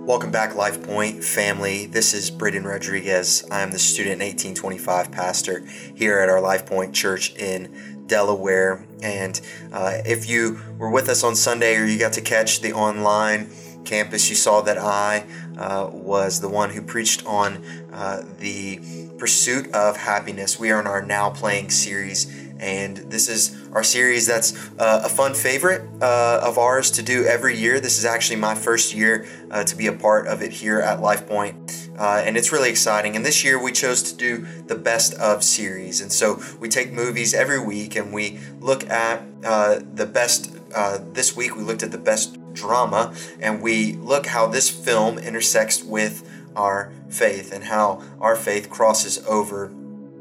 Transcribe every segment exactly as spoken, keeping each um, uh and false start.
Welcome back, Life Point family. This is Braden Rodriguez. I'm the student eighteen twenty-five pastor here at our Life Point Church in Delaware. And uh, if you were with us on Sunday or you got to catch the online campus, you saw that I uh, was the one who preached on uh, the pursuit of happiness. We are in our Now Playing series, and this is our series that's uh, a fun favorite uh, of ours to do every year. This is actually my first year uh, to be a part of it here at Life Point, uh, and it's really exciting. And this year we chose to do the Best of series. And so we take movies every week and we look at uh, the best. Uh, this week we looked at the best drama, and we look how this film intersects with our faith and how our faith crosses over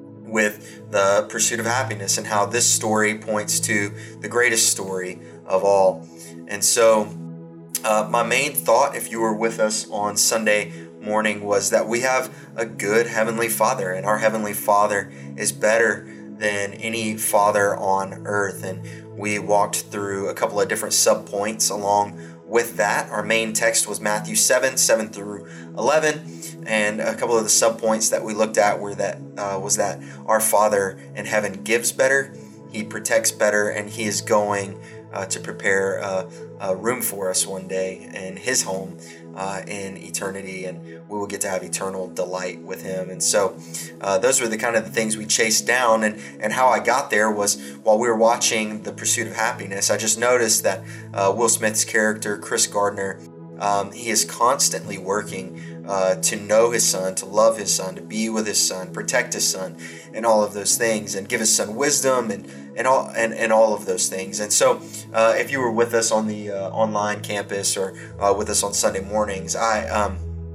with the pursuit of happiness, and how this story points to the greatest story of all. And so uh, my main thought, if you were with us on Sunday morning, was that we have a good Heavenly Father, and our Heavenly Father is better than any father on earth. And we walked through a couple of different subpoints along with that. Our main text was Matthew seven, seven through eleven. And a couple of the subpoints that we looked at were that uh, was that our Father in heaven gives better, He protects better, and He is going uh, to prepare a, a room for us one day in His home uh, in eternity, and we will get to have eternal delight with Him. And so uh, those were the kind of the things we chased down. And, and how I got there was while we were watching The Pursuit of Happiness, I just noticed that uh, Will Smith's character, Chris Gardner, um, he is constantly working Uh, to know his son, to love his son, to be with his son, protect his son, and all of those things, and give his son wisdom, and and all and, and all of those things. And so, uh, if you were with us on the uh, online campus or uh, with us on Sunday mornings, I um,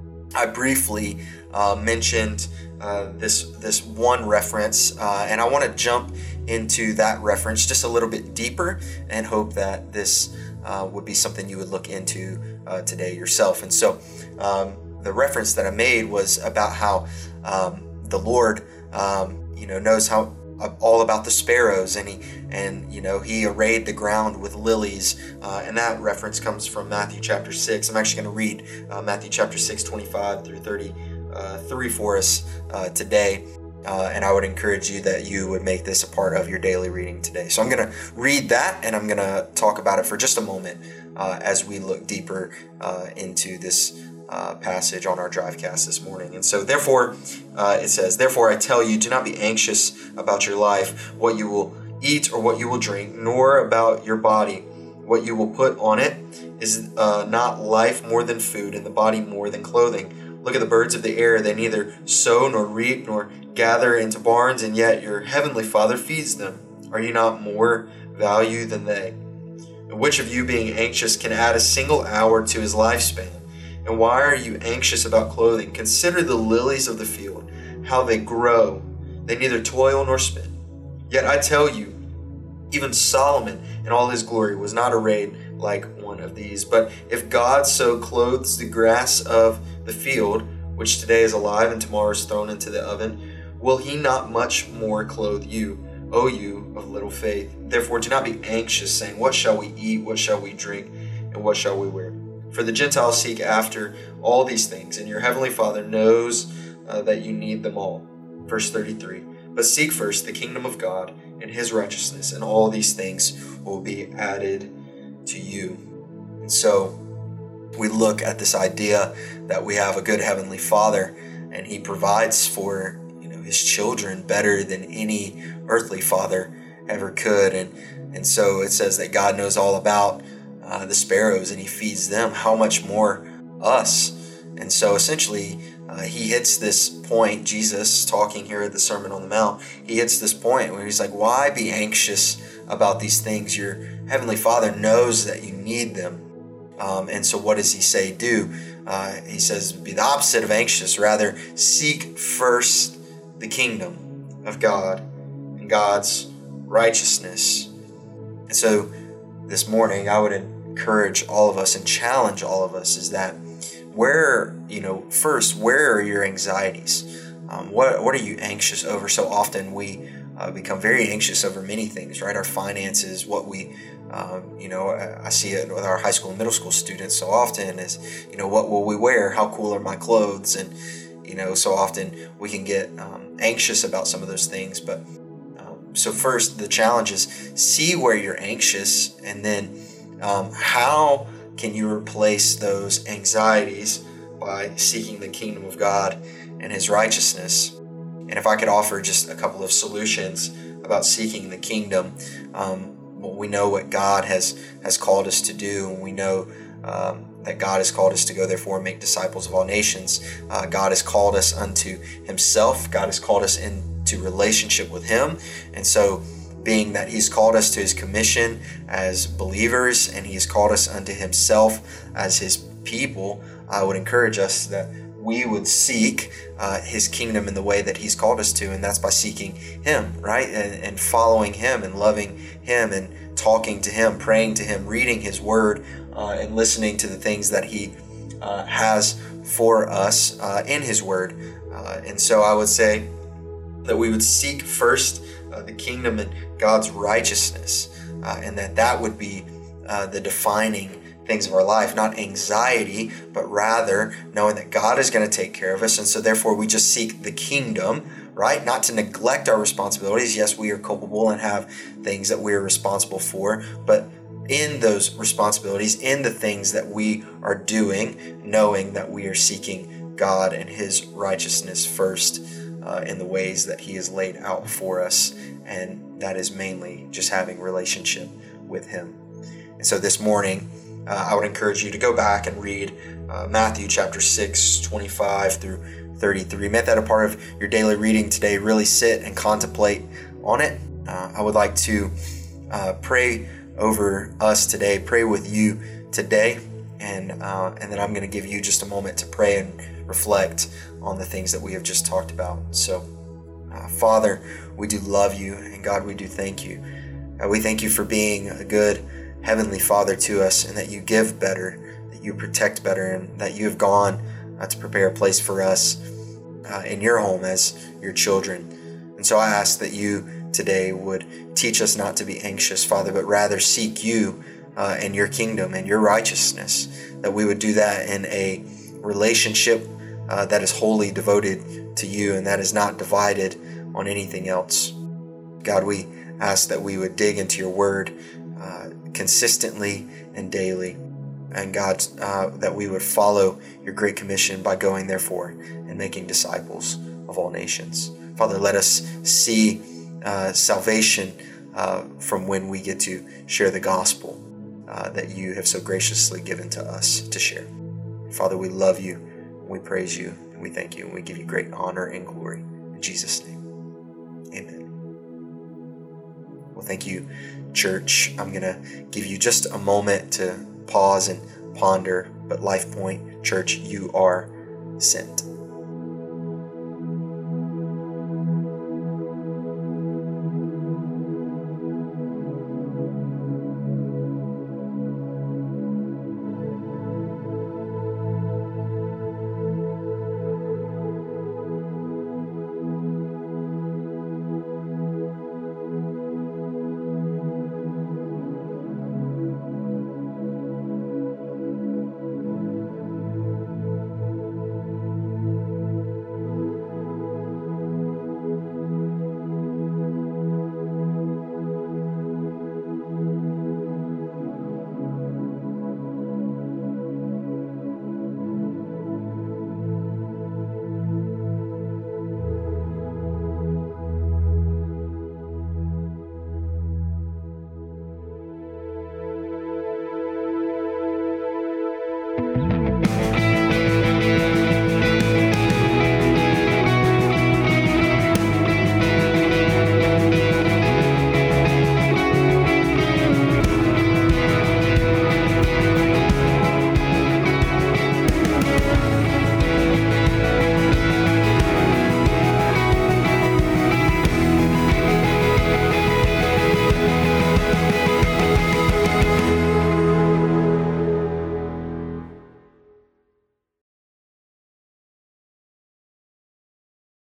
I briefly uh, mentioned uh, this this one reference, uh, and I want to jump into that reference just a little bit deeper, and hope that this uh, would be something you would look into uh, today yourself. And so. Um, The reference that I made was about how um, the Lord, um, you know, knows how uh, all about the sparrows, and he and you know he arrayed the ground with lilies, uh, and that reference comes from Matthew chapter six. I'm actually going to read uh, Matthew chapter six, twenty-five through thirty-three for us uh, today, uh, and I would encourage you that you would make this a part of your daily reading today. So I'm going to read that, and I'm going to talk about it for just a moment uh, as we look deeper uh, into this. Uh, passage on our Drivecast this morning. And so therefore, uh, it says, "Therefore I tell you, do not be anxious about your life, what you will eat or what you will drink, nor about your body, what you will put on it. Is uh, not life more than food, and the body more than clothing? Look at the birds of the air. They neither sow nor reap nor gather into barns, and yet your heavenly Father feeds them. Are you not more value than they? And which of you, being anxious, can add a single hour to his lifespan? And why are you anxious about clothing? Consider the lilies of the field, how they grow. They neither toil nor spin. Yet I tell you, even Solomon in all his glory was not arrayed like one of these. But if God so clothes the grass of the field, which today is alive and tomorrow is thrown into the oven, will He not much more clothe you, O you of little faith? Therefore do not be anxious, saying, what shall we eat? What shall we drink? And what shall we wear? For the Gentiles seek after all these things, and your heavenly Father knows uh, that you need them all." Verse thirty-three, "But seek first the kingdom of God and His righteousness, and all these things will be added to you." And so we look at this idea that we have a good heavenly Father, and He provides for you know His children better than any earthly father ever could. And, and so it says that God knows all about Uh, the sparrows, and He feeds them. How much more us? And so essentially uh, He hits this point, Jesus talking here at the Sermon on the Mount, He hits this point where He's like, why be anxious about these things? Your Heavenly Father knows that you need them. Um, and so what does He say do? Uh, he says, be the opposite of anxious. Rather, seek first the kingdom of God and God's righteousness. And so this morning, I would encourage all of us and challenge all of us is that where, you know, first, where are your anxieties? Um, what what are you anxious over? So often we uh, become very anxious over many things, right? Our finances, what we, um, you know, I see it with our high school and middle school students so often is, you know, what will we wear? How cool are my clothes? And, you know, so often we can get um, anxious about some of those things. But um, so first, the challenge is see where you're anxious, and then um, how can you replace those anxieties by seeking the kingdom of God and His righteousness. And if I could offer just a couple of solutions about seeking the kingdom, um, well, we know what God has, has called us to do, and we know um, that God has called us to go therefore and make disciples of all nations. Uh, God has called us unto Himself. God has called us into relationship with Him. And so being that He's called us to His commission as believers, and He has called us unto Himself as His people, I would encourage us that we would seek uh, His kingdom in the way that He's called us to, and that's by seeking Him, right? And, and following Him and loving Him and talking to Him, praying to Him, reading His Word, uh, and listening to the things that He uh, has for us uh, in His Word. Uh, and so I would say that we would seek first uh, the kingdom and God's righteousness, uh, and that that would be uh, the defining things of our life, not anxiety, but rather knowing that God is going to take care of us. And so therefore we just seek the kingdom, right? Not to neglect our responsibilities. Yes, we are culpable and have things that we are responsible for, but in those responsibilities, in the things that we are doing, knowing that we are seeking God and His righteousness first uh, in the ways that He has laid out for us. And that is mainly just having relationship with Him. And so this morning, Uh, I would encourage you to go back and read uh, Matthew chapter six, twenty-five through thirty-three. Make that a part of your daily reading today. Really sit and contemplate on it. Uh, I would like to uh, pray over us today, pray with you today, and uh, and then I'm going to give you just a moment to pray and reflect on the things that we have just talked about. So, uh, Father, we do love you, and God, we do thank you. God, we thank you for being a good Heavenly Father to us, and that you give better, that you protect better, and that you have gone uh, to prepare a place for us uh, in your home as your children. And so I ask that you today would teach us not to be anxious, Father, but rather seek you uh, and your kingdom and your righteousness, that we would do that in a relationship uh, that is wholly devoted to you and that is not divided on anything else. God, we ask that we would dig into your word uh, consistently and daily, and God, uh, that we would follow your great commission by going therefore and making disciples of all nations. Father, let us see uh, salvation uh, from when we get to share the gospel uh, that you have so graciously given to us to share. Father, we love you, we praise you, and we thank you, and we give you great honor and glory. In Jesus' name, amen. Well, thank you, church. I'm going to give you just a moment to pause and ponder, but LifePoint Church, you are sent.